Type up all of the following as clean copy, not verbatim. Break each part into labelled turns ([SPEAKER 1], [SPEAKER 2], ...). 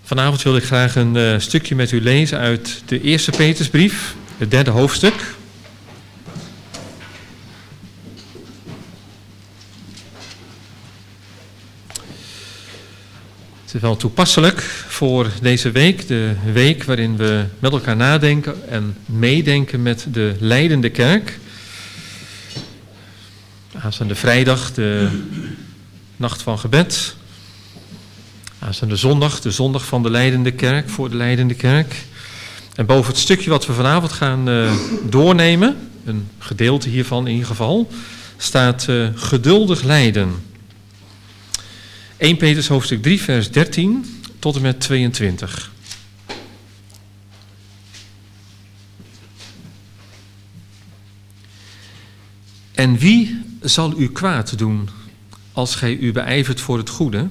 [SPEAKER 1] Vanavond wil ik graag een stukje met u lezen uit de eerste Petrusbrief, het 3e hoofdstuk. Het is wel toepasselijk voor deze week, de week waarin we met elkaar nadenken en meedenken met de lijdende kerk. Aanstaande vrijdag, de nacht van gebed. Aanstaande zondag, de zondag van de lijdende kerk, voor de lijdende kerk. En boven het stukje wat we vanavond gaan doornemen, een gedeelte hiervan in ieder geval, staat geduldig lijden. 1 Petrus hoofdstuk 3 vers 13 tot en met 22. En wie zal u kwaad doen als gij u beijvert voor het goede?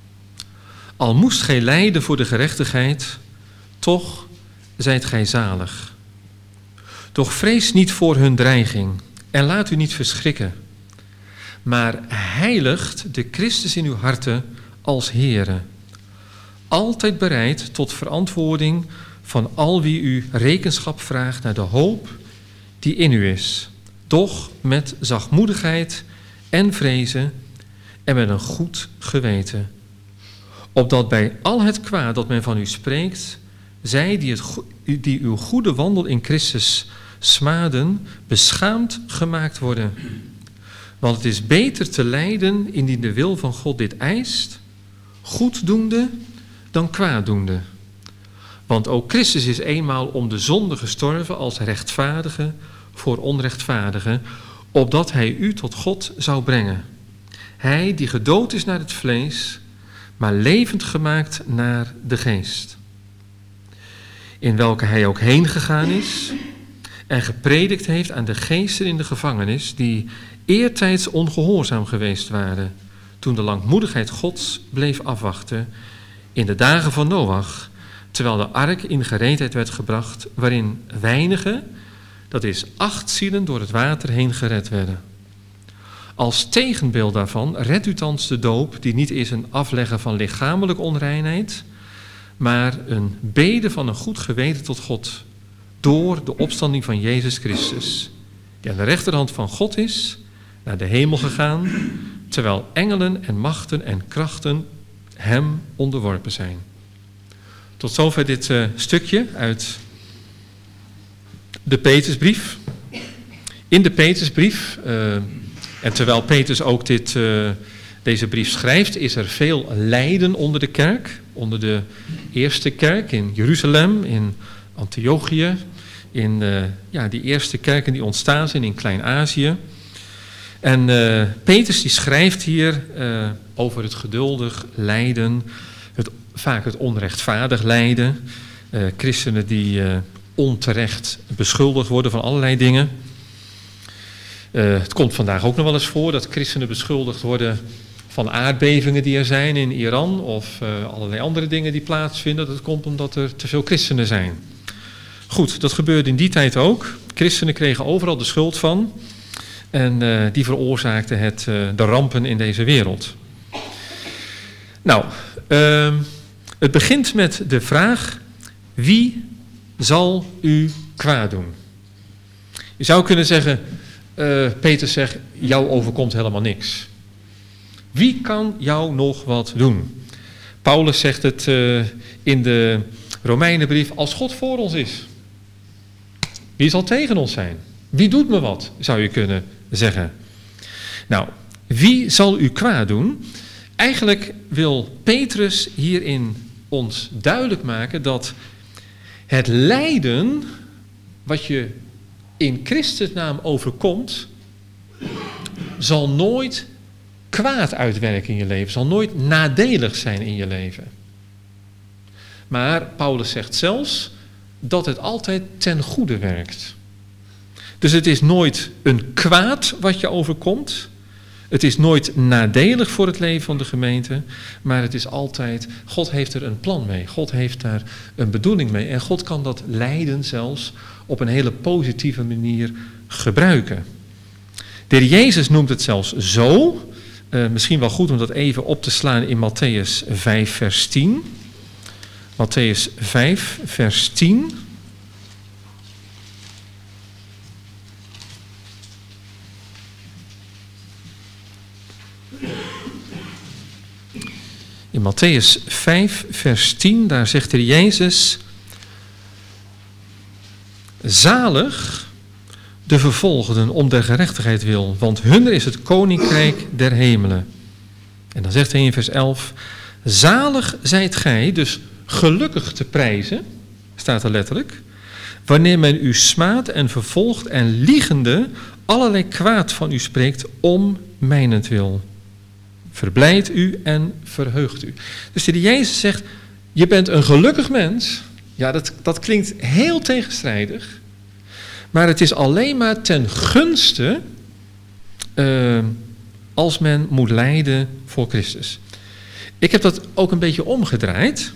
[SPEAKER 1] Al moest gij lijden voor de gerechtigheid, toch zijt gij zalig. Doch vrees niet voor hun dreiging en laat u niet verschrikken. Maar heiligt de Christus in uw harten als Heere. Altijd bereid tot verantwoording van al wie u rekenschap vraagt naar de hoop die in u is. Doch met zachtmoedigheid en vrezen en met een goed geweten. Opdat bij al het kwaad dat men van u spreekt, zij die uw goede wandel in Christus smaden, beschaamd gemaakt worden. Want het is beter te lijden indien de wil van God dit eist, goeddoende dan kwaaddoende. Want ook Christus is eenmaal om de zonde gestorven als rechtvaardige voor onrechtvaardigen, opdat hij u tot God zou brengen. Hij die gedood is naar het vlees, maar levend gemaakt naar de geest. In welke hij ook heen gegaan is en gepredikt heeft aan de geesten in de gevangenis, die eertijds ongehoorzaam geweest waren, toen de langmoedigheid Gods bleef afwachten in de dagen van Noach, terwijl de ark in gereedheid werd gebracht, waarin weinigen, dat is 8 zielen, door het water heen gered werden. Als tegenbeeld daarvan redt u thans de doop, die niet is een afleggen van lichamelijke onreinheid, maar een bede van een goed geweten tot God, door de opstanding van Jezus Christus, die aan de rechterhand van God is, naar de hemel gegaan, terwijl engelen en machten en krachten hem onderworpen zijn. Tot zover dit stukje uit de Petrusbrief. In de Petrusbrief, en terwijl Petrus ook deze brief schrijft, is er veel lijden onder de kerk, onder de eerste kerk in Jeruzalem, in Antiochië, in die eerste kerken die ontstaan zijn in Klein-Azië. En Petrus die schrijft hier over het geduldig lijden, vaak het onrechtvaardig lijden, christenen die onterecht beschuldigd worden van allerlei dingen. Het komt vandaag ook nog wel eens voor dat christenen beschuldigd worden van aardbevingen die er zijn in Iran of allerlei andere dingen die plaatsvinden. Dat komt omdat er te veel christenen zijn. Goed, dat gebeurde in die tijd ook. Christenen kregen overal de schuld van en die veroorzaakten de rampen in deze wereld. Nou, het begint met de vraag: wie zal u kwaad doen? Je zou kunnen zeggen, Petrus zegt, jou overkomt helemaal niks. Wie kan jou nog wat doen? Paulus zegt het in de Romeinenbrief, als God voor ons is, wie zal tegen ons zijn? Wie doet me wat, zou je kunnen zeggen. Nou, wie zal u kwaad doen? Eigenlijk wil Petrus hierin ons duidelijk maken dat het lijden wat je in Christus naam overkomt, zal nooit kwaad uitwerken in je leven, zal nooit nadelig zijn in je leven. Maar Paulus zegt zelfs dat het altijd ten goede werkt. Dus het is nooit een kwaad wat je overkomt. Het is nooit nadelig voor het leven van de gemeente, maar het is altijd, God heeft er een plan mee. God heeft daar een bedoeling mee. En God kan dat lijden zelfs op een hele positieve manier gebruiken. De Heer Jezus noemt het zelfs zo, misschien wel goed om dat even op te slaan in Mattheüs 5 vers 10. Mattheüs 5, vers 10. In Mattheüs 5, vers 10, daar zegt de Jezus: zalig de vervolgden om der gerechtigheid wil, want hunner is het koninkrijk der hemelen. En dan zegt hij in vers 11: zalig zijt gij, dus gelukkig te prijzen, staat er letterlijk, wanneer men u smaadt en vervolgt en liegende allerlei kwaad van u spreekt om mijnentwil. Verblijd u en verheugt u. Dus de Jezus zegt, je bent een gelukkig mens. Ja, dat klinkt heel tegenstrijdig. Maar het is alleen maar ten gunste als men moet lijden voor Christus. Ik heb dat ook een beetje omgedraaid.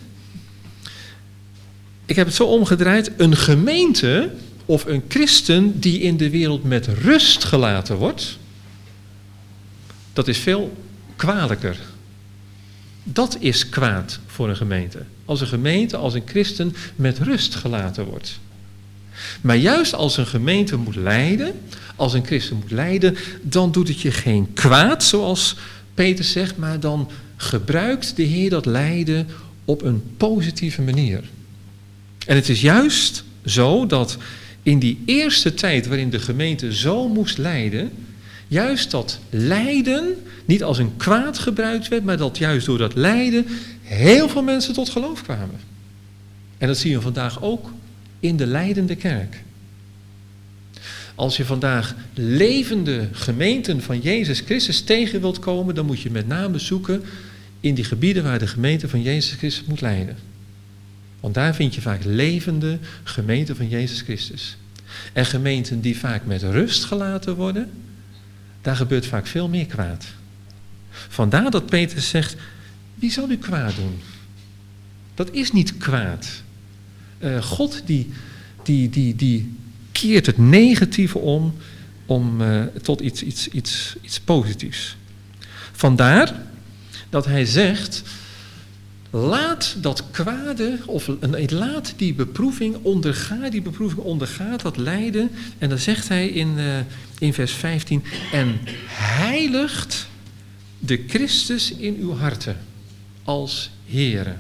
[SPEAKER 1] Ik heb het zo omgedraaid. Een gemeente of een christen die in de wereld met rust gelaten wordt, dat is veel kwalijker. Dat is kwaad voor een gemeente. Als een christen met rust gelaten wordt. Maar juist als een gemeente moet lijden, als een christen moet lijden, dan doet het je geen kwaad, zoals Peter zegt, maar dan gebruikt de Heer dat lijden op een positieve manier. En het is juist zo dat in die eerste tijd waarin de gemeente zo moest lijden, juist dat lijden niet als een kwaad gebruikt werd, maar dat juist door dat lijden heel veel mensen tot geloof kwamen. En dat zien we vandaag ook in de lijdende kerk. Als je vandaag levende gemeenten van Jezus Christus tegen wilt komen, dan moet je met name zoeken in die gebieden waar de gemeente van Jezus Christus moet lijden. Want daar vind je vaak levende gemeenten van Jezus Christus. En gemeenten die vaak met rust gelaten worden, daar gebeurt vaak veel meer kwaad. Vandaar dat Petrus zegt, wie zal u kwaad doen? Dat is niet kwaad. God die keert het negatieve om tot iets positiefs. Vandaar dat hij zegt, laat dat kwade, laat die beproeving ondergaat, dat lijden. En dan zegt hij in vers 15, en heiligt de Christus in uw harten als Heere.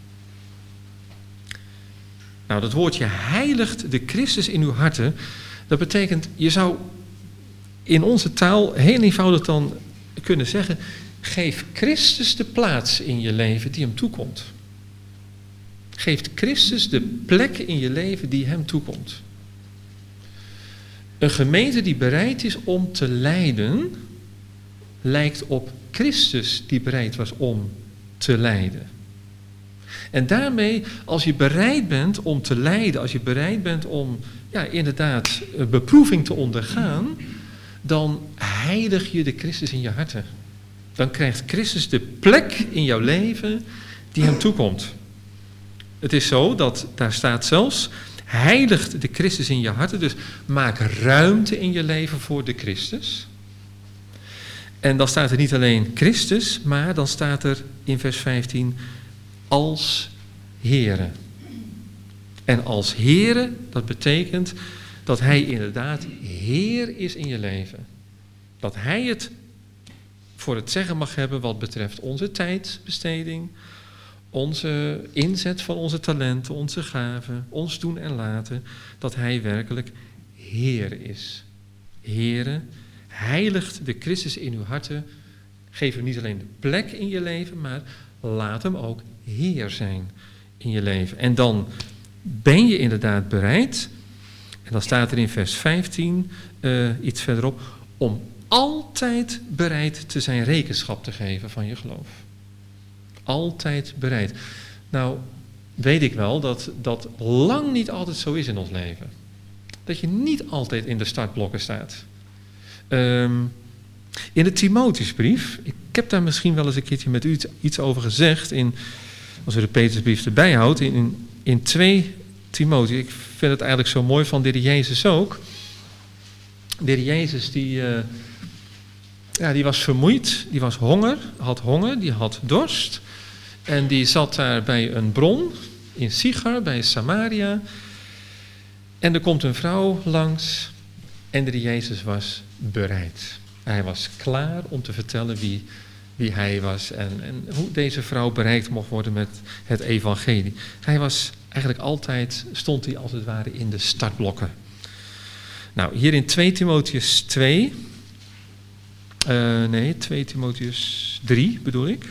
[SPEAKER 1] Nou, dat woordje heiligt de Christus in uw harten, dat betekent, je zou in onze taal heel eenvoudig dan kunnen zeggen, geef Christus de plaats in je leven die hem toekomt. Geef Christus de plek in je leven die hem toekomt. Een gemeente die bereid is om te lijden, lijkt op Christus die bereid was om te lijden. En daarmee, als je bereid bent om te lijden, als je bereid bent om inderdaad beproeving te ondergaan, dan heilig je de Christus in je harten. Dan krijgt Christus de plek in jouw leven die hem toekomt. Het is zo dat, daar staat zelfs, heiligt de Christus in je harten, dus maak ruimte in je leven voor de Christus. En dan staat er niet alleen Christus, maar dan staat er in vers 15, als Heere. En als Heere, dat betekent dat hij inderdaad Heer is in je leven. Dat hij het voor het zeggen mag hebben wat betreft onze tijdsbesteding, onze inzet van onze talenten, onze gaven, ons doen en laten, dat hij werkelijk Heer is. Heere, heiligt de Christus in uw harten, geef hem niet alleen de plek in je leven, maar laat hem ook Heer zijn in je leven. En dan ben je inderdaad bereid, en dan staat er in vers 15 iets verderop, om altijd bereid te zijn rekenschap te geven van je geloof. Altijd bereid. Nou, weet ik wel dat dat lang niet altijd zo is in ons leven. Dat je niet altijd in de startblokken staat. In de Timotheusbrief, ik heb daar misschien wel eens een keertje met u iets over gezegd, als u de Petrusbrief erbij houdt, in 2 Timotheus, ik vind het eigenlijk zo mooi van de Heer Jezus ook. De Heer Jezus die was vermoeid, die had honger, die had dorst. En die zat daar bij een bron. in Sichar bij Samaria. En er komt een vrouw langs en de Jezus was bereid. Hij was klaar om te vertellen wie hij was en hoe deze vrouw bereikt mocht worden met het evangelie. Hij was eigenlijk altijd, stond hij als het ware in de startblokken. Nou, hier in 2 Timotheus 2, 2 Timotheus 3 bedoel ik.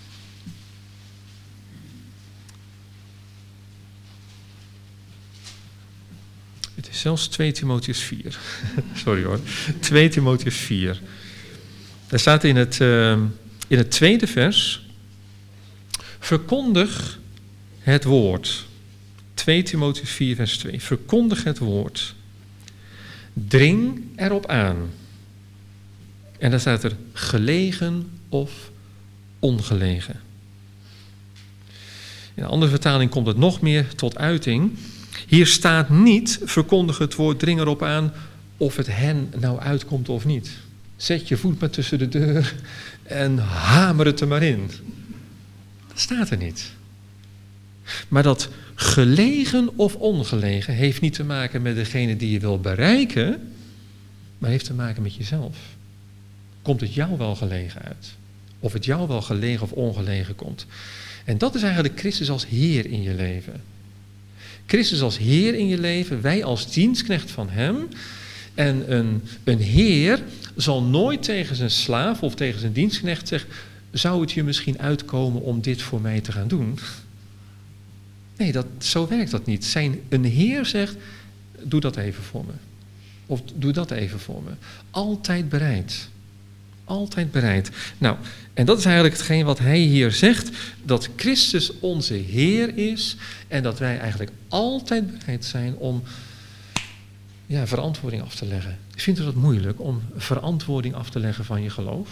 [SPEAKER 1] Het is zelfs 2 Timotheus 4. Sorry hoor. 2 Timotheus 4. Daar staat in het tweede vers: verkondig het woord. 2 Timotheus 4 vers 2. Verkondig het woord. Dring erop aan. En dan staat er gelegen of ongelegen. In een andere vertaling komt het nog meer tot uiting. Hier staat niet, verkondig het woord, dring erop aan, of het hen nou uitkomt of niet. Zet je voet maar tussen de deur en hamer het er maar in. Dat staat er niet. Maar dat gelegen of ongelegen heeft niet te maken met degene die je wil bereiken, maar heeft te maken met jezelf. Komt het jou wel gelegen uit? Of het jou wel gelegen of ongelegen komt? En dat is eigenlijk Christus als Heer in je leven. Christus als Heer in je leven, wij als dienstknecht van Hem. En een Heer zal nooit tegen zijn slaaf of tegen zijn dienstknecht zeggen: zou het je misschien uitkomen om dit voor mij te gaan doen? Nee, zo werkt dat niet. Een Heer zegt: doe dat even voor me. Of doe dat even voor me. Altijd bereid. Altijd bereid. Nou, en dat is eigenlijk hetgeen wat hij hier zegt, dat Christus onze Heer is en dat wij eigenlijk altijd bereid zijn om verantwoording af te leggen. Vindt u dat moeilijk om verantwoording af te leggen van je geloof?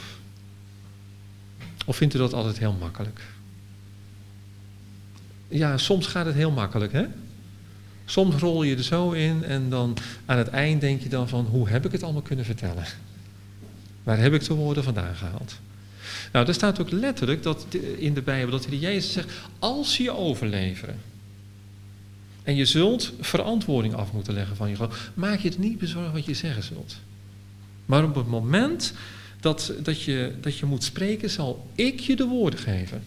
[SPEAKER 1] Of vindt u dat altijd heel makkelijk? Ja, soms gaat het heel makkelijk, hè? Soms rol je er zo in en dan aan het eind denk je dan van: hoe heb ik het allemaal kunnen vertellen? Waar heb ik de woorden vandaan gehaald? Nou, er staat ook letterlijk in de Bijbel dat de Jezus zegt: als je overleveren en je zult verantwoording af moeten leggen van je geloof, maak je het niet bezorgd wat je zeggen zult. Maar op het moment dat je moet spreken, zal ik je de woorden geven.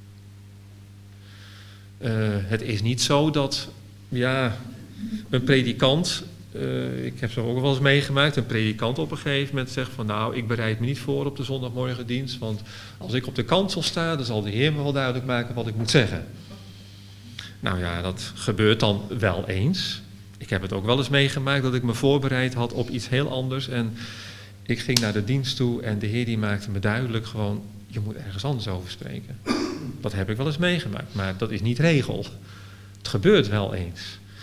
[SPEAKER 1] Het is niet zo dat een predikant, ik heb zo ook wel eens meegemaakt, een predikant op een gegeven moment zegt van: nou, ik bereid me niet voor op de zondagmorgendienst, want als ik op de kansel sta, dan zal de Heer me wel duidelijk maken wat ik moet zeggen. Nou ja, dat gebeurt dan wel eens. Ik heb het ook wel eens meegemaakt dat ik me voorbereid had op iets heel anders en ik ging naar de dienst toe en de Heer die maakte me duidelijk gewoon: je moet ergens anders over spreken. Dat heb ik wel eens meegemaakt, maar dat is niet regel. Het gebeurt wel eens.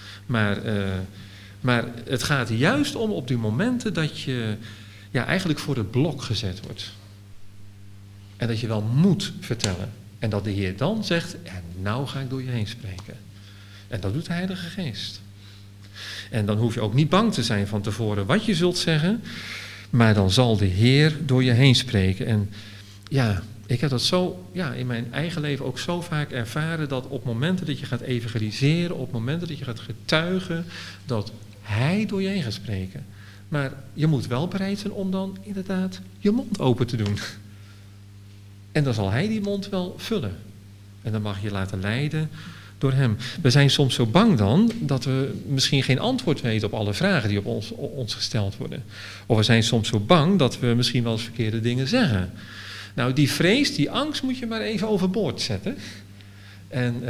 [SPEAKER 1] Maar het gaat er juist om op die momenten dat je eigenlijk voor het blok gezet wordt. En dat je wel moet vertellen. En dat de Heer dan zegt: en nou ga ik door je heen spreken. En dat doet de Heilige Geest. En dan hoef je ook niet bang te zijn van tevoren wat je zult zeggen. Maar dan zal de Heer door je heen spreken. En ik heb dat zo in mijn eigen leven ook zo vaak ervaren, dat op momenten dat je gaat evangeliseren, op momenten dat je gaat getuigen, dat Hij door je heen gaat spreken. Maar je moet wel bereid zijn om dan inderdaad je mond open te doen. En dan zal Hij die mond wel vullen. En dan mag je laten leiden door Hem. We zijn soms zo bang dan dat we misschien geen antwoord weten op alle vragen die op ons gesteld worden. Of we zijn soms zo bang dat we misschien wel eens verkeerde dingen zeggen. Nou, die vrees, die angst moet je maar even overboord zetten. En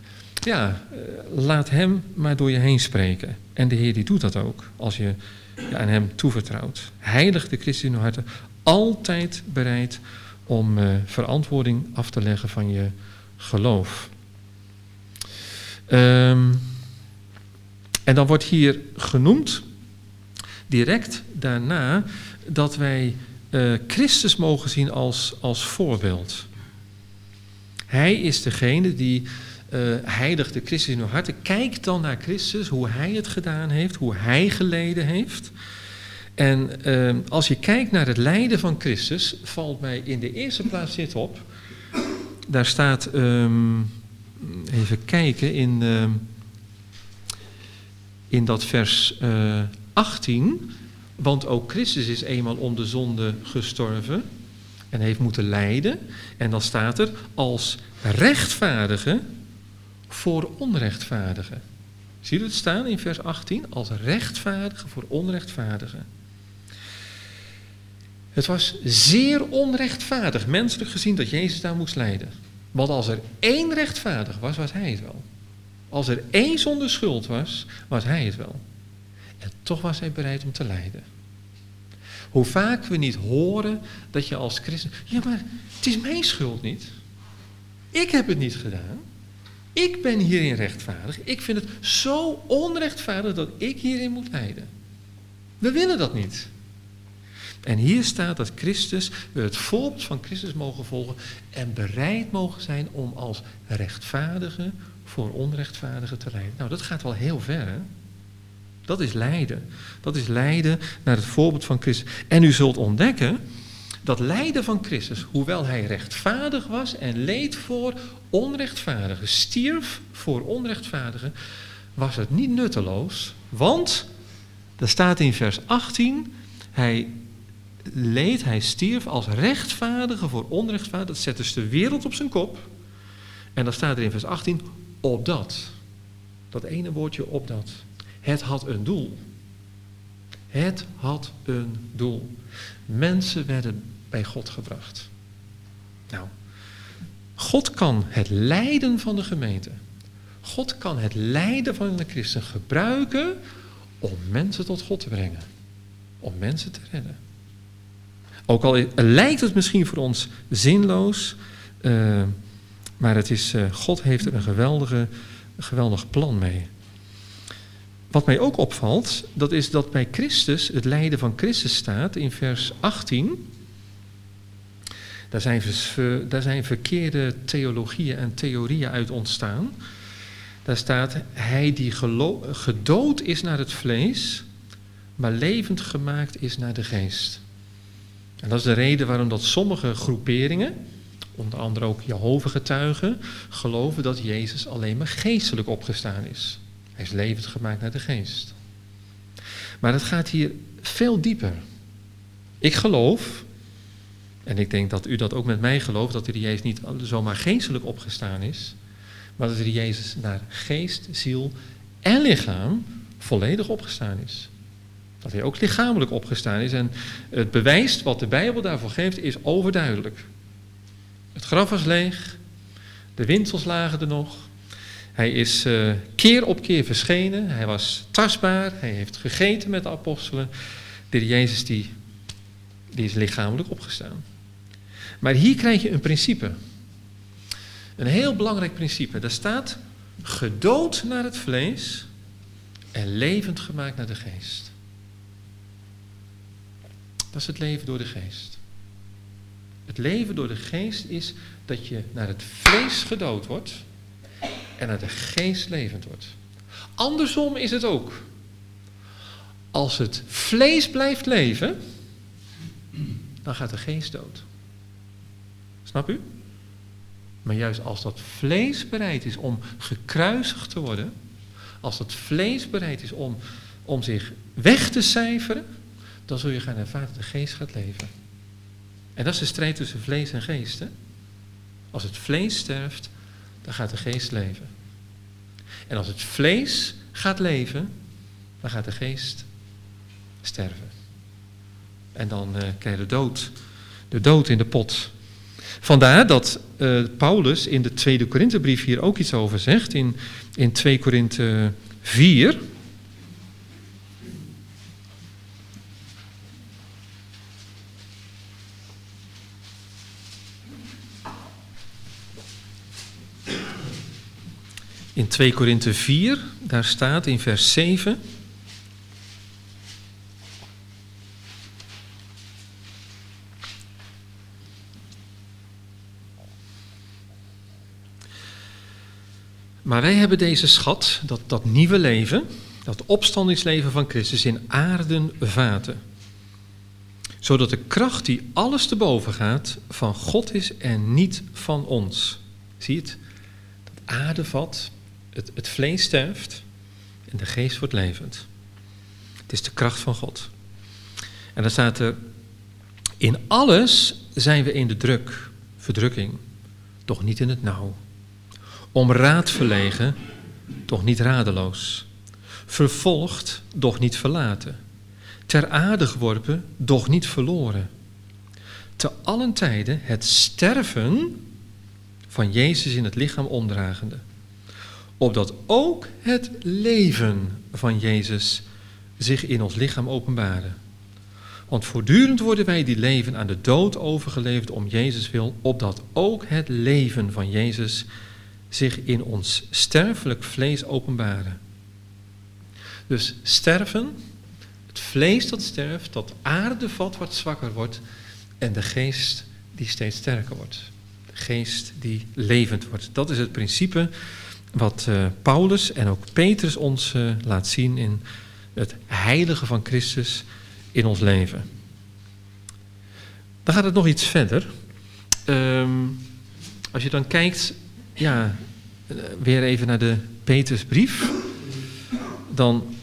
[SPEAKER 1] laat Hem maar door je heen spreken. En de Heer die doet dat ook, als je aan Hem toevertrouwt. Heilig de Christus in uw harten, altijd bereid om verantwoording af te leggen van je geloof. En dan wordt hier genoemd, direct daarna, dat wij Christus mogen zien als voorbeeld. Hij is degene die heiligt de Christus in uw harten. Kijk dan naar Christus, hoe Hij het gedaan heeft, hoe Hij geleden heeft. En als je kijkt naar het lijden van Christus, valt mij in de eerste plaats dit op. Daar staat, even kijken in dat vers 18. Want ook Christus is eenmaal om de zonde gestorven en heeft moeten lijden. En dan staat er als rechtvaardige voor onrechtvaardigen. Zie je het staan in vers 18? Als rechtvaardige voor onrechtvaardigen. Het was zeer onrechtvaardig, menselijk gezien, dat Jezus daar moest lijden. Want als er één rechtvaardig was, was hij het wel. Als er één zonder schuld was, was hij het wel. En toch was hij bereid om te lijden. Hoe vaak we niet horen dat je als christen... Ja, maar het is mijn schuld niet. Ik heb het niet gedaan. Ik ben hierin rechtvaardig. Ik vind het zo onrechtvaardig dat ik hierin moet lijden. We willen dat niet. En hier staat dat Christus, we het voorbeeld van Christus mogen volgen en bereid mogen zijn om als rechtvaardige voor onrechtvaardigen te lijden. Nou, dat gaat wel heel ver, hè? Dat is lijden. Dat is lijden naar het voorbeeld van Christus. En u zult ontdekken dat lijden van Christus, hoewel hij rechtvaardig was en leed voor onrechtvaardigen, stierf voor onrechtvaardigen, was het niet nutteloos. Want, daar staat in vers 18, hij stierf als rechtvaardige voor onrechtvaardigen. Dat zet dus de wereld op zijn kop. En dan staat er in vers 18, opdat. Dat ene woordje opdat. Het had een doel. Het had een doel. Mensen werden bij God gebracht. Nou, God kan het lijden van de gemeente, God kan het lijden van de christen gebruiken om mensen tot God te brengen. Om mensen te redden. Ook al lijkt het misschien voor ons zinloos, maar het is, God heeft er een geweldig plan mee. Wat mij ook opvalt, dat is dat bij Christus, het lijden van Christus staat in vers 18. Daar zijn verkeerde theologieën en theorieën uit ontstaan. Daar staat, hij die gedood is naar het vlees, maar levend gemaakt is naar de geest. En dat is de reden waarom dat sommige groeperingen, onder andere ook Jehovah-getuigen, geloven dat Jezus alleen maar geestelijk opgestaan is. Hij is levend gemaakt naar de geest. Maar het gaat hier veel dieper. Ik geloof, en ik denk dat u dat ook met mij gelooft, dat de Jezus niet zomaar geestelijk opgestaan is, maar dat de Jezus naar geest, ziel en lichaam volledig opgestaan is. Dat hij ook lichamelijk opgestaan is. En het bewijs wat de Bijbel daarvoor geeft is overduidelijk. Het graf was leeg, de windsels lagen er nog. Hij is keer op keer verschenen, hij was tastbaar, hij heeft gegeten met de apostelen. De Jezus die is lichamelijk opgestaan. Maar hier krijg je een principe. Een heel belangrijk principe. Daar staat, gedood naar het vlees en levend gemaakt naar de geest. Dat is het leven door de geest. Het leven door de geest is dat je naar het vlees gedood wordt en naar de geest levend wordt. Andersom is het ook. Als het vlees blijft leven, dan gaat de geest dood. Snap u? Maar juist als dat vlees bereid is om gekruisigd te worden, als dat vlees bereid is om zich weg te cijferen, dan zul je gaan ervaren dat de geest gaat leven. En dat is de strijd tussen vlees en geest. Hè? Als het vlees sterft, dan gaat de geest leven. En als het vlees gaat leven, dan gaat de geest sterven. En dan krijg je de dood in de pot. Vandaar dat Paulus in de tweede Korinthebrief hier ook iets over zegt. In 2 Korinthe 4... In 2 Korinthe 4, daar staat in vers 7... Maar wij hebben deze schat, dat nieuwe leven, dat opstandingsleven van Christus in aarden vaten. Zodat de kracht die alles te boven gaat van God is en niet van ons. Zie je het? Dat aardevat, het vlees sterft en de geest wordt levend. Het is de kracht van God. En dan staat er, in alles zijn we in de verdrukking, doch niet in het nauw. Om raad verlegen, doch niet radeloos. Vervolgd, doch niet verlaten. Ter aarde geworpen, doch niet verloren. Te allen tijden het sterven van Jezus in het lichaam omdragende. Opdat ook het leven van Jezus zich in ons lichaam openbare. Want voortdurend worden wij die leven aan de dood overgeleverd om Jezus wil, opdat ook het leven van Jezus zich in ons sterfelijk vlees openbare. Dus sterven, het vlees dat sterft, dat aardevat wat zwakker wordt en de geest die steeds sterker wordt. De geest die levend wordt. Dat is het principe wat Paulus en ook Petrus ons laat zien in het heilige van Christus in ons leven. Dan gaat het nog iets verder. Als je dan kijkt, weer even naar de Petrusbrief, dan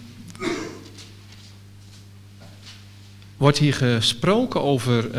[SPEAKER 1] wordt hier gesproken over,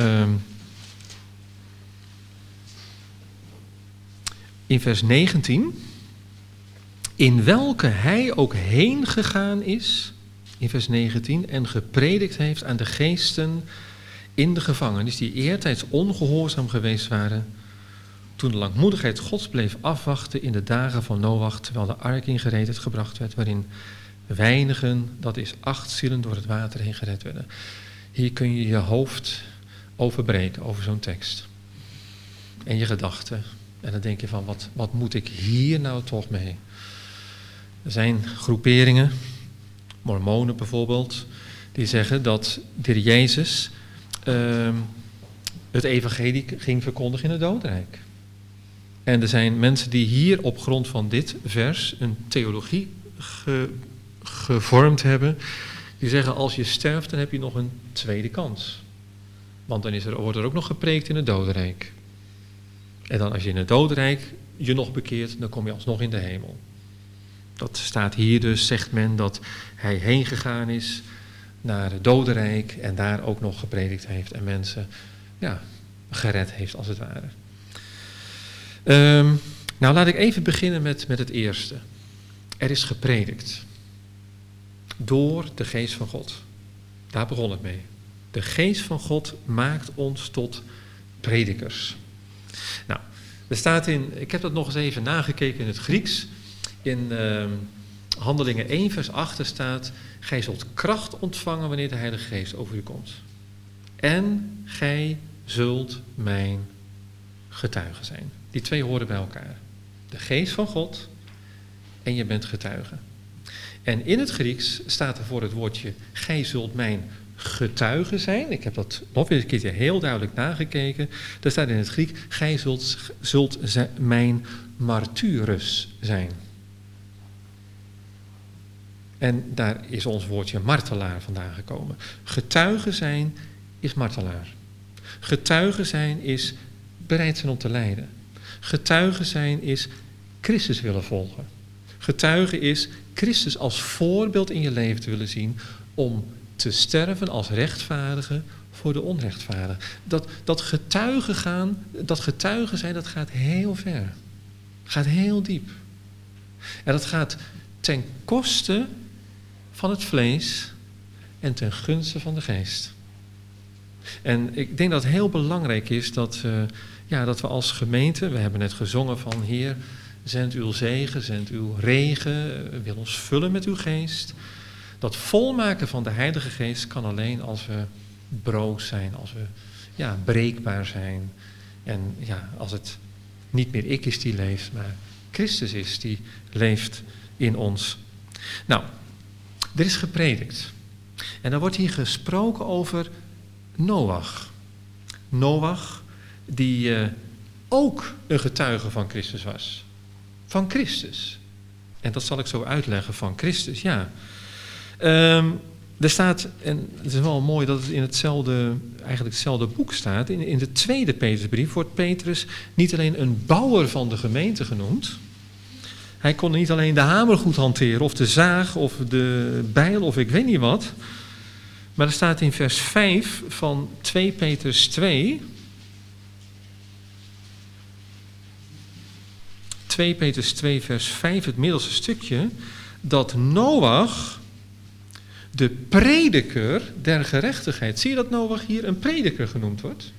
[SPEAKER 1] in vers 19, in welke hij ook heen gegaan is, in vers 19, en gepredikt heeft aan de geesten in de gevangenis, die eertijds ongehoorzaam geweest waren, toen de langmoedigheid Gods bleef afwachten in de dagen van Noach, terwijl de ark in gereedheid gebracht werd, waarin weinigen, dat is 8 zielen, door het water heen gered werden. Hier kun je je hoofd overbreken over zo'n tekst. En je gedachten. En dan denk je van, wat moet ik hier nou toch mee? Er zijn groeperingen, mormonen bijvoorbeeld, die zeggen dat de Heer Jezus het evangelie ging verkondigen in het dodenrijk. En er zijn mensen die hier op grond van dit vers een theologie gevormd hebben. Die zeggen, als je sterft, dan heb je nog een tweede kans. Want dan wordt er ook nog gepreekt in het dodenrijk. En dan als je in het dodenrijk je nog bekeert, dan kom je alsnog in de hemel. Dat staat hier dus, zegt men, dat hij heen gegaan is naar het dodenrijk en daar ook nog gepredikt heeft en mensen gered heeft als het ware. Nou, laat ik even beginnen met het eerste. Er is gepredikt. Door de geest van God. Daar begon het mee. De geest van God maakt ons tot predikers. Nou, er staat ik heb dat nog eens even nagekeken in het Grieks. In Handelingen 1 vers 8 staat, gij zult kracht ontvangen wanneer de Heilige Geest over u komt. En gij zult mijn getuige zijn. Die twee horen bij elkaar. De geest van God en je bent getuige. En in het Grieks staat er voor het woordje, gij zult mijn getuige zijn. Ik heb dat nog weer een keertje heel duidelijk nagekeken. Daar staat in het Grieks, gij zult mijn martyrus zijn. En daar is ons woordje martelaar vandaan gekomen. Getuige zijn is martelaar. Getuige zijn is bereid zijn om te lijden. Getuige zijn is Christus willen volgen. Getuige is Christus als voorbeeld in je leven te willen zien om te sterven als rechtvaardige voor de onrechtvaardige. Dat getuige zijn, dat gaat heel ver. Gaat heel diep. En dat gaat ten koste van het vlees en ten gunste van de geest. En ik denk dat het heel belangrijk is dat we als gemeente, we hebben net gezongen van Heer, zend uw zegen, zend uw regen, wil ons vullen met uw geest. Dat volmaken van de Heilige Geest kan alleen als we broos zijn, als we breekbaar zijn. En als het niet meer ik is die leeft, maar Christus is die leeft in ons. Nou, er is gepredikt. En dan wordt hier gesproken over Noach. Noach, die ook een getuige van Christus was. Van Christus. En dat zal ik zo uitleggen, van Christus, ja. Er staat, en het is wel mooi dat het in hetzelfde boek staat. In de tweede Petrusbrief wordt Petrus niet alleen een bouwer van de gemeente genoemd, Hij kon niet alleen de hamer goed hanteren, of de zaag, of de bijl, of ik weet niet wat. Maar er staat in vers 5 van 2 Petrus 2... 2 Petrus 2 vers 5, het middelste stukje, dat Noach, de prediker der gerechtigheid. Zie je dat Noach hier een prediker genoemd wordt?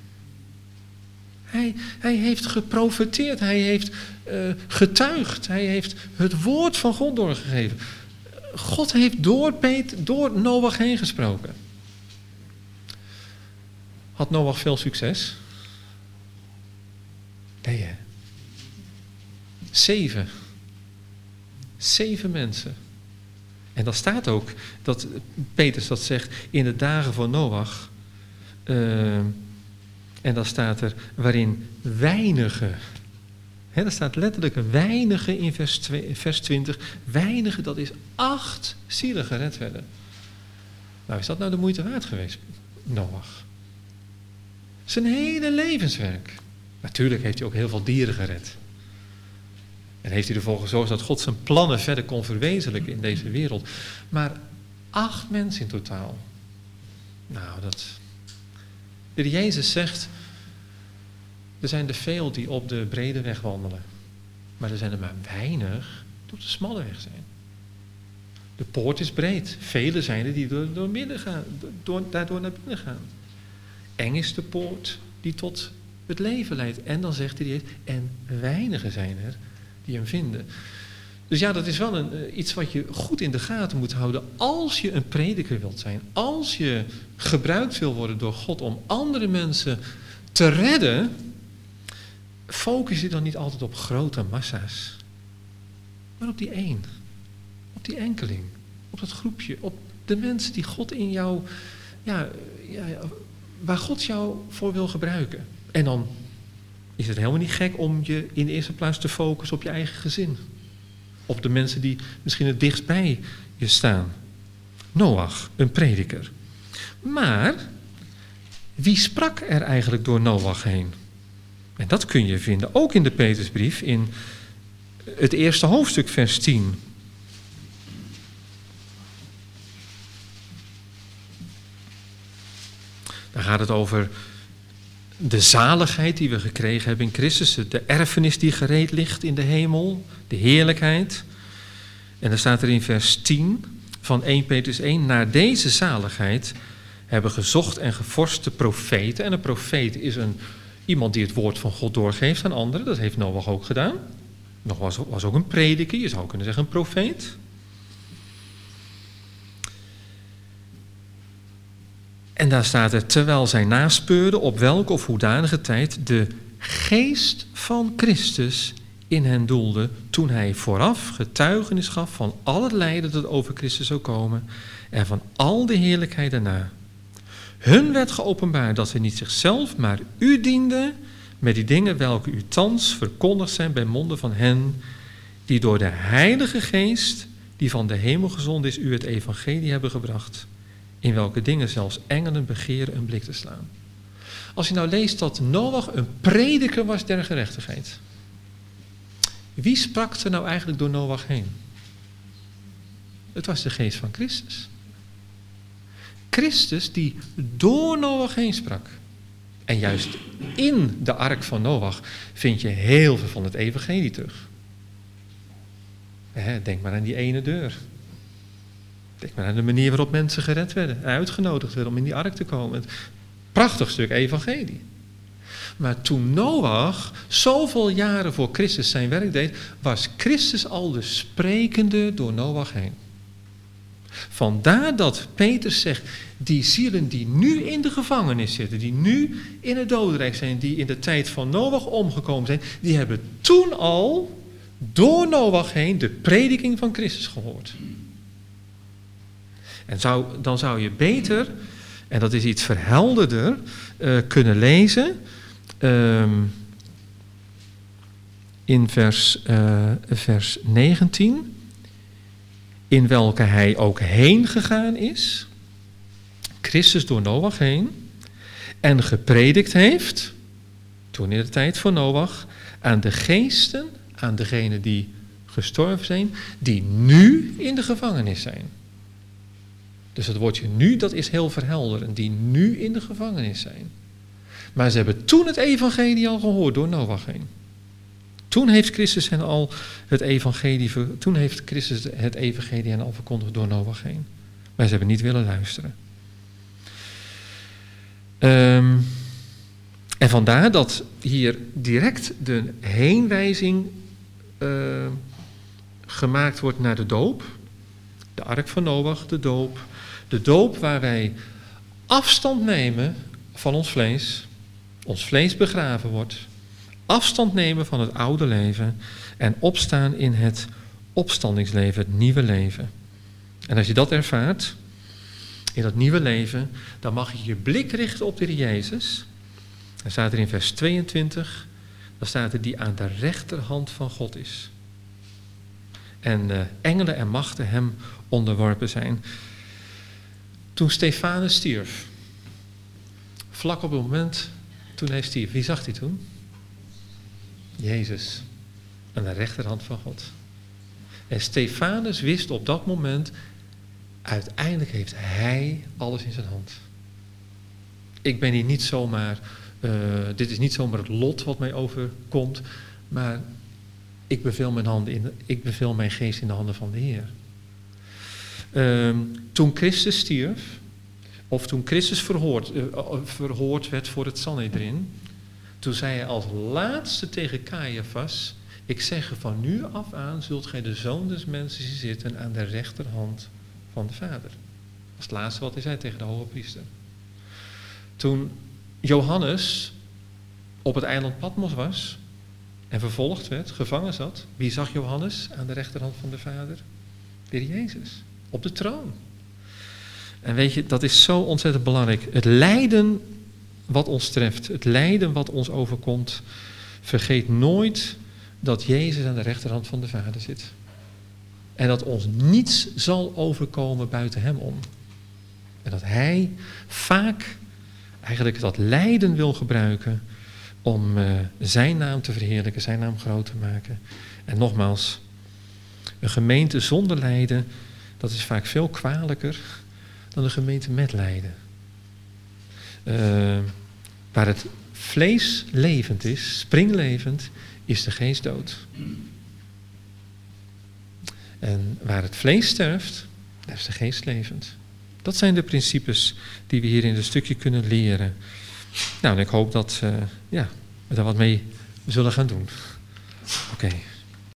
[SPEAKER 1] Hij heeft geprofeteerd, hij heeft getuigd, hij heeft het woord van God doorgegeven. God heeft door Noach heen gesproken. Had Noach veel succes? Nee, hè? 7 mensen. En dan staat ook dat Petrus dat zegt in de dagen van Noach. En dan staat er waarin weinigen. Er staat letterlijk weinigen in vers 20. Weinigen, dat is 8 zielen gered werden. Nou, is dat nou de moeite waard geweest, Noach? Zijn hele levenswerk. Natuurlijk heeft hij ook heel veel dieren gered. En heeft hij ervoor gezorgd dat God zijn plannen verder kon verwezenlijken in deze wereld. Maar 8 mensen in totaal. Nou, de Jezus zegt, er zijn er veel die op de brede weg wandelen. Maar er zijn er maar weinig die op de smalle weg zijn. De poort is breed. Velen zijn er die door midden gaan, daardoor naar binnen gaan. Eng is de poort die tot het leven leidt. En dan zegt hij, en weinigen zijn er die hem vinden. Dus ja, dat is wel iets wat je goed in de gaten moet houden als je een prediker wilt zijn. Als je gebruikt wil worden door God om andere mensen te redden, focus je dan niet altijd op grote massa's. Maar op die één. Op die enkeling. Op dat groepje. Op de mensen die God in jou, waar God jou voor wil gebruiken. En dan is het helemaal niet gek om je in de eerste plaats te focussen op je eigen gezin. Op de mensen die misschien het dichtst bij je staan. Noach, een prediker. Maar wie sprak er eigenlijk door Noach heen? En dat kun je vinden ook in de Petrusbrief in het eerste hoofdstuk, vers 10. Daar gaat het over de zaligheid die we gekregen hebben in Christus, de erfenis die gereed ligt in de hemel, de heerlijkheid. En dan staat er in vers 10 van 1 Petrus 1, naar deze zaligheid hebben gezocht en gevorst de profeten. En een profeet is iemand die het woord van God doorgeeft aan anderen. Dat heeft Noach ook gedaan. Noach was ook een prediker, je zou kunnen zeggen een profeet. En daar staat er, terwijl zij naspeurden op welke of hoedanige tijd de geest van Christus in hen doelde, toen hij vooraf getuigenis gaf van al het lijden dat over Christus zou komen en van al de heerlijkheid daarna. Hun werd geopenbaard dat ze niet zichzelf, maar u dienden met die dingen welke u thans verkondigd zijn bij monden van hen die door de Heilige Geest, die van de hemel gezonden is, u het evangelie hebben gebracht, in welke dingen zelfs engelen begeren een blik te slaan. Als je nou leest dat Noach een prediker was der gerechtigheid, wie sprak er nou eigenlijk door Noach heen? Het was de geest van Christus. Christus die door Noach heen sprak. En juist in de ark van Noach vind je heel veel van het evangelie terug. Denk maar aan die ene deur. Denk maar aan de manier waarop mensen gered werden, uitgenodigd werden om in die ark te komen. Het prachtig stuk evangelie. Maar toen Noach zoveel jaren voor Christus zijn werk deed, was Christus al de sprekende door Noach heen. Vandaar dat Petrus zegt, die zielen die nu in de gevangenis zitten, die nu in het dodenrijk zijn, die in de tijd van Noach omgekomen zijn, die hebben toen al door Noach heen de prediking van Christus gehoord. En dan zou je beter, en dat is iets verhelderder, kunnen lezen in vers 19, in welke hij ook heen gegaan is, Christus door Noach heen, en gepredikt heeft, toen in de tijd van Noach, aan de geesten, aan degenen die gestorven zijn, die nu in de gevangenis zijn. Dus het woordje nu, dat is heel verhelderend, die nu in de gevangenis zijn. Maar ze hebben toen het evangelie al gehoord door Noach heen. Toen heeft Christus hen al het evangelie al verkondigd door Noach heen. Maar ze hebben niet willen luisteren. En vandaar dat hier direct de heenwijzing gemaakt wordt naar de doop. De ark van Noach, de doop. De doop waar wij afstand nemen van ons vlees begraven wordt, afstand nemen van het oude leven en opstaan in het opstandingsleven, het nieuwe leven. En als je dat ervaart, in dat nieuwe leven, dan mag je je blik richten op de Heer Jezus. Dan staat er in vers 22, dan staat er die aan de rechterhand van God is. En engelen en machten hem onderworpen zijn. Toen Stefanus stierf, vlak op het moment toen hij stierf, wie zag hij toen? Jezus, aan de rechterhand van God. En Stefanus wist op dat moment, uiteindelijk heeft hij alles in zijn hand. Ik ben hier niet zomaar, dit is niet zomaar het lot wat mij overkomt, maar ik beveel mijn geest in de handen van de Heer. Toen Christus stierf, of toen Christus verhoord werd voor het Sanhedrin, toen zei hij als laatste tegen Caiaphas, ik zeg van nu af aan zult gij de Zoon des Mensen zien zitten aan de rechterhand van de Vader. Dat is het laatste wat hij zei tegen de hoge priester. Toen Johannes op het eiland Patmos was en vervolgd werd, gevangen zat, wie zag Johannes aan de rechterhand van de Vader? De Heer Jezus, op de troon. En weet je, dat is zo ontzettend belangrijk. Het lijden wat ons treft, het lijden wat ons overkomt, vergeet nooit dat Jezus aan de rechterhand van de Vader zit. En dat ons niets zal overkomen buiten hem om. En dat hij vaak eigenlijk dat lijden wil gebruiken om zijn naam te verheerlijken, zijn naam groot te maken. En nogmaals, een gemeente zonder lijden, dat is vaak veel kwalijker dan een gemeente met lijden. Waar het vlees levend is, springlevend, is de geest dood. En waar het vlees sterft, daar is de geest levend. Dat zijn de principes die we hier in dit stukje kunnen leren. Nou, en ik hoop dat we daar wat mee zullen gaan doen. Oké.